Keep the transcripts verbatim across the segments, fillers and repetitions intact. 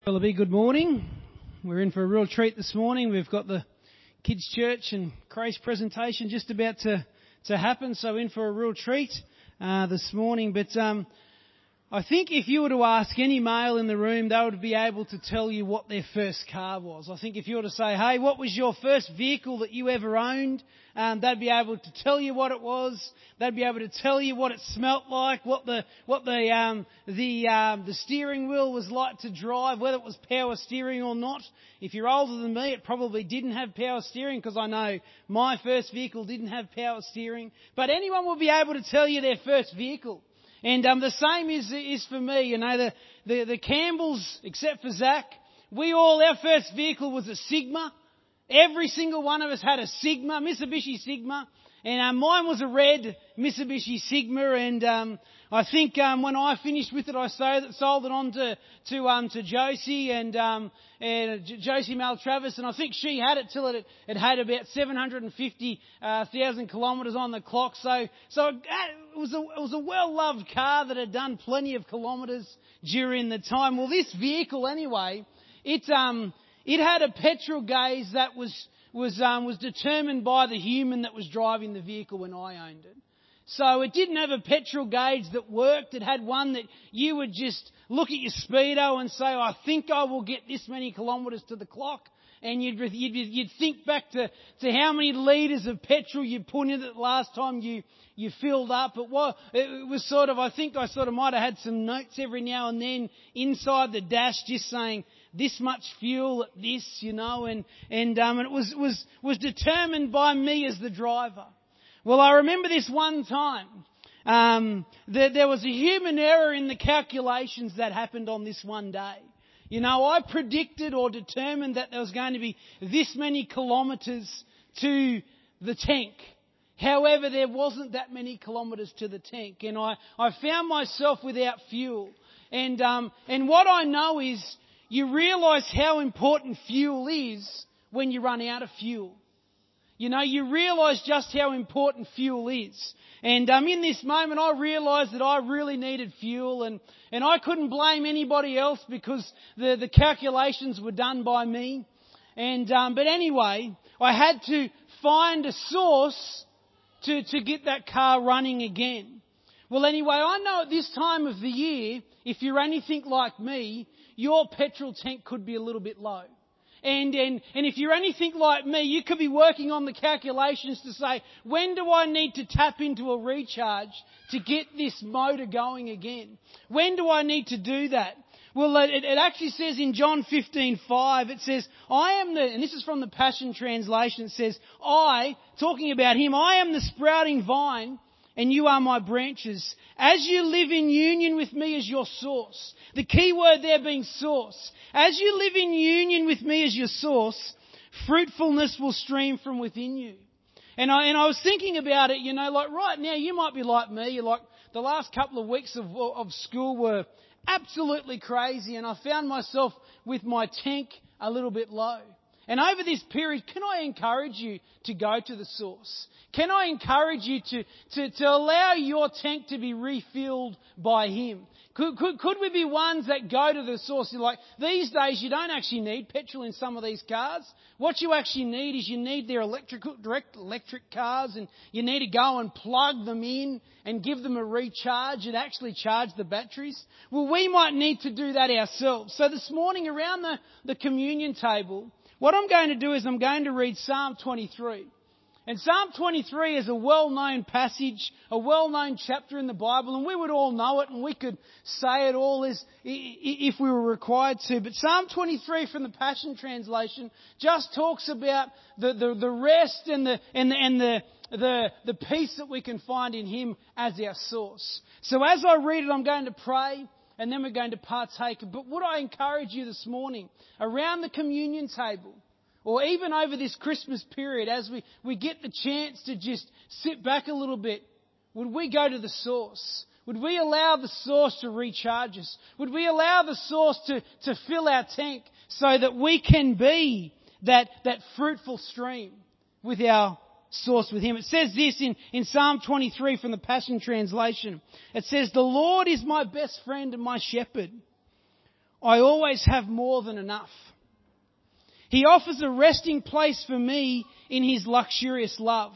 Well, a big good morning. We're in for a real treat this morning. We've got the kids' church and Grace presentation just about to, to happen, so in for a real treat uh, this morning. But um, I think if you were to ask any male in the room, they would be able to tell you what their first car was. I think if you were to say, hey, what was your first vehicle that you ever owned? Um, they'd be able to tell you what it was. They'd be able to tell you what it smelt like, what the what the um, the um, the steering wheel was like to drive, whether it was power steering or not. If you're older than me, it probably didn't have power steering, because I know my first vehicle didn't have power steering. But anyone will be able to tell you their first vehicle. And um, the same is is for me. You know, the, the the Campbells, except for Zach, we all, our first vehicle was a Sigma. Every single one of us had a Sigma, Mitsubishi Sigma, and um, mine was a red Mitsubishi Sigma. And um, I think um, when I finished with it, I sold it, sold it on to to, um, to Josie and um, and Josie Maltravis, and I think she had it till it it had about seven hundred fifty thousand uh, kilometres on the clock. So so it was a it was a well loved car that had done plenty of kilometres during the time. Well, this vehicle anyway, it um. It had a petrol gauge that was was um, was determined by the human that was driving the vehicle when I owned it. So it didn't have a petrol gauge that worked. It had one that you would just look at your speedo and say, I think I will get this many kilometres to the clock. And you'd, you'd you'd think back to, to how many litres of petrol you put in it last time you, you filled up. It was, it was sort of, I think I sort of might have had some notes every now and then inside the dash just saying, this much fuel at this, you know, and and um, and it was was was determined by me as the driver. Well, I remember this one time. Um, there, there was a human error in the calculations that happened on this one day. You know, I predicted or determined that there was going to be this many kilometres to the tank. However, there wasn't that many kilometres to the tank, and I, I found myself without fuel. And um, and what I know is, you realise how important fuel is when you run out of fuel. You know, you realise just how important fuel is. And um, in this moment, I realised that I really needed fuel, and, and I couldn't blame anybody else because the, the calculations were done by me. And um, but anyway, I had to find a source to, to get that car running again. Well, anyway, I know at this time of the year, if you're anything like me, your petrol tank could be a little bit low. And, and, and if you're anything like me, you could be working on the calculations to say, when do I need to tap into a recharge to get this motor going again? When do I need to do that? Well, it, it actually says in John fifteen five, it says, I am the, and this is from the Passion Translation, it says, I, talking about him, I am the sprouting vine, and you are my branches. As you live in union with me as your source. The key word there being source. As you live in union with me as your source, fruitfulness will stream from within you. And I, and I was thinking about it, you know, like right now, you might be like me. You're like, the last couple of weeks of, of school were absolutely crazy, and I found myself with my tank a little bit low. And over this period, can I encourage you to go to the source? Can I encourage you to, to, to allow your tank to be refilled by Him? Could, could, could we be ones that go to the source? You're like, these days you don't actually need petrol in some of these cars. What you actually need is you need their electrical, direct electric cars, and you need to go and plug them in and give them a recharge and actually charge the batteries. Well, we might need to do that ourselves. So this morning around the, the communion table, what I'm going to do is I'm going to read Psalm twenty-three. And Psalm twenty-three is a well-known passage, a well-known chapter in the Bible, and we would all know it, and we could say it all as if we were required to. But Psalm twenty-three from the Passion Translation just talks about the, the, the rest and the and the and the, the the peace that we can find in Him as our source. So as I read it, I'm going to pray, and then we're going to partake. But would I encourage you this morning, around the communion table, or even over this Christmas period, as we, we get the chance to just sit back a little bit, would we go to the source? Would we allow the source to recharge us? Would we allow the source to, to fill our tank so that we can be that, that fruitful stream with our source with Him? It says this in, in Psalm twenty-three from the Passion Translation. It says, the Lord is my best friend and my shepherd. I always have more than enough. He offers a resting place for me in His luxurious love.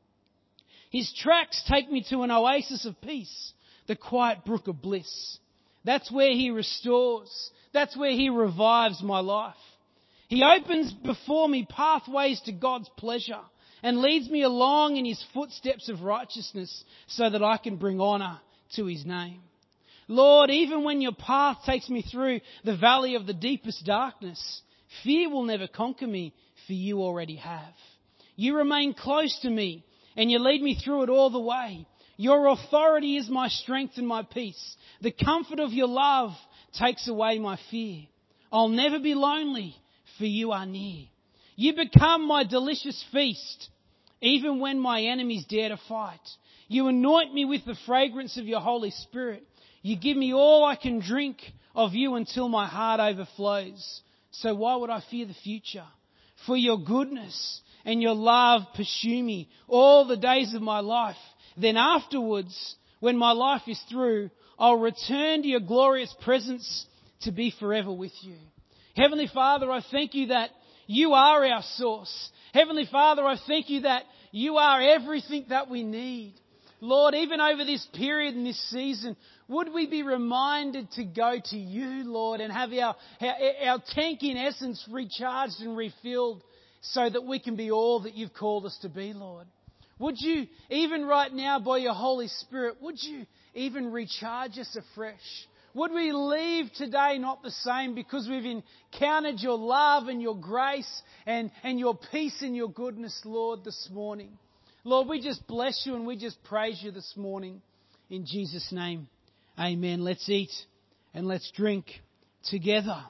His tracks take me to an oasis of peace, the quiet brook of bliss. That's where He restores. That's where He revives my life. He opens before me pathways to God's pleasure and leads me along in His footsteps of righteousness so that I can bring honour to His name. Lord, even when your path takes me through the valley of the deepest darkness, fear will never conquer me, for you already have. You remain close to me and you lead me through it all the way. Your authority is my strength and my peace. The comfort of your love takes away my fear. I'll never be lonely, for you are near. You become my delicious feast, even when my enemies dare to fight. You anoint me with the fragrance of your Holy Spirit. You give me all I can drink of you until my heart overflows. So why would I fear the future? For your goodness and your love pursue me all the days of my life. Then afterwards, when my life is through, I'll return to your glorious presence to be forever with you. Heavenly Father, I thank you that you are our source. Heavenly Father, I thank you that you are everything that we need. Lord, even over this period and this season, would we be reminded to go to you, Lord, and have our, our, our tank in essence recharged and refilled so that we can be all that you've called us to be, Lord. Would you, even right now by your Holy Spirit, would you even recharge us afresh? Would we leave today not the same because we've encountered your love and your grace and, and your peace and your goodness, Lord, this morning? Lord, we just bless you and we just praise you this morning. In Jesus' name, amen. Let's eat and let's drink together.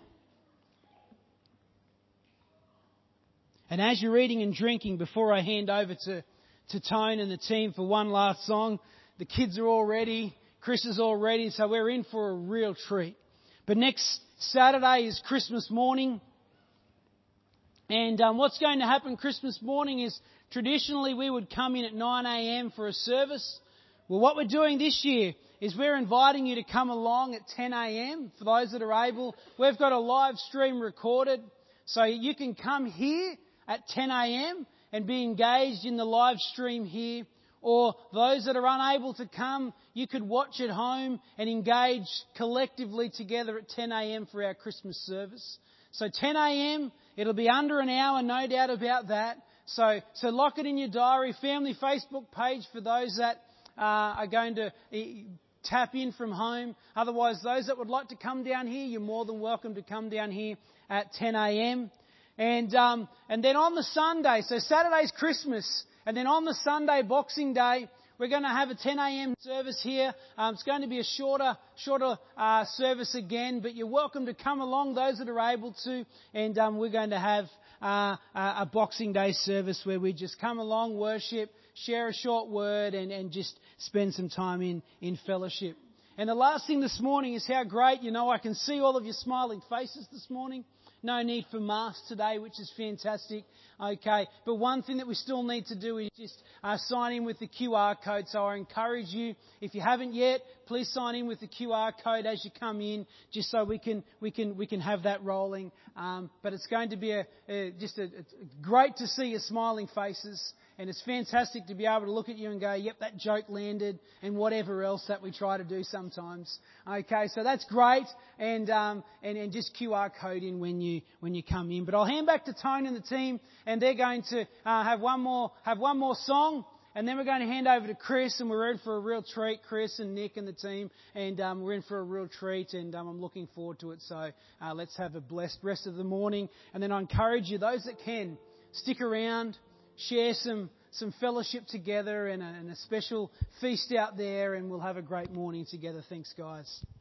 And as you're eating and drinking, before I hand over to, to Tone and the team for one last song, the kids are all ready. Chris is all ready, so we're in for a real treat. But next Saturday is Christmas morning. And um, what's going to happen Christmas morning is traditionally we would come in at nine a.m. for a service. Well, what we're doing this year is we're inviting you to come along at ten a.m. for those that are able. We've got a live stream recorded, so you can come here at ten a.m. and be engaged in the live stream here. Or those that are unable to come, you could watch at home and engage collectively together at ten a.m. for our Christmas service. So ten a.m, it'll be under an hour, no doubt about that. So, so lock it in your diary. Family Facebook page for those that uh, are going to tap in from home. Otherwise, those that would like to come down here, you're more than welcome to come down here at ten a.m. And um, and then on the Sunday, so Saturday's Christmas, and then on the Sunday, Boxing Day, we're going to have a ten a.m. service here. Um, it's going to be a shorter, shorter uh, service again, but you're welcome to come along, those that are able to. And um, we're going to have uh, a Boxing Day service where we just come along, worship, share a short word, and, and just spend some time in, in fellowship. And the last thing this morning is how great, you know, I can see all of your smiling faces this morning. No need for masks today, which is fantastic. Okay, but one thing that we still need to do is just uh, sign in with the Q R code. So I encourage you, if you haven't yet, please sign in with the Q R code as you come in, just so we can we can we can have that rolling. Um, but it's going to be a, a just a, a great to see your smiling faces. And it's fantastic to be able to look at you and go, yep, that joke landed, and whatever else that we try to do sometimes. Okay, so that's great, and um, and, and just Q R code in when you when you come in. But I'll hand back to Tone and the team, and they're going to uh, have one more have one more song, and then we're going to hand over to Chris, and we're in for a real treat. Chris and Nick and the team, and um, we're in for a real treat, and um, I'm looking forward to it. So uh, let's have a blessed rest of the morning, and then I encourage you, those that can, stick around. Share some, some fellowship together and a, and a special feast out there, and we'll have a great morning together. Thanks, guys.